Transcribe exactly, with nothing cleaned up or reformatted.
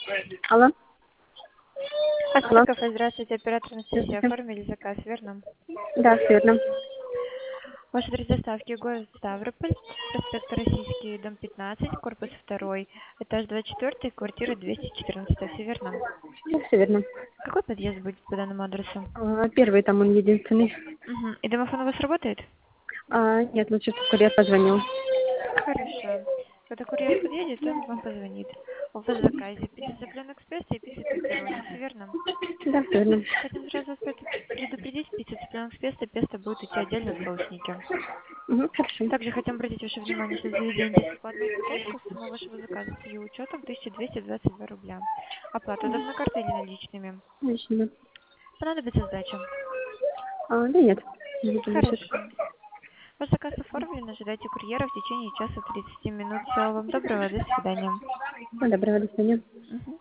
Алло. Алло. Астра кафе, здравствуйте, оператор Анастасия. Здравствуйте. Оформили заказ, верно? Да, всё верно. Ваш адрес доставки город Ставрополь, проспект Российский, дом пятнадцать, корпус второй, этаж двадцать четыре, квартира двести четырнадцать, все верно? Да, все верно. Какой подъезд будет по данному адресу? А, первый там он единственный. Угу. И домофон у вас работает? А, нет, лучше чтобы курьер позвонил. Хорошо. Когда курьер подъедет, он вам позвонит. У вас в заказе пицца цыпленок с песто и пицца пепперони, все верно? Да, все верно. Хотим сразу вас пред- предупредить, пицца цыпленок с песто, песто будет идти отдельно в соусники. Угу, хорошо. Также хотим обратить ваше внимание, что заведение действует платная упаковка, сумма вашего заказа с ее учетом тысяча двести двадцать два рубля. Оплата удобна картой или наличными? Отлично. Понадобится сдача. А, да нет. Не буду счет. Хорошо. Ваш заказ оформлен, ожидайте курьера в течение часа тридцати минут. Всего вам доброго, до свидания. Ну, доброго, до свидания. Мгм.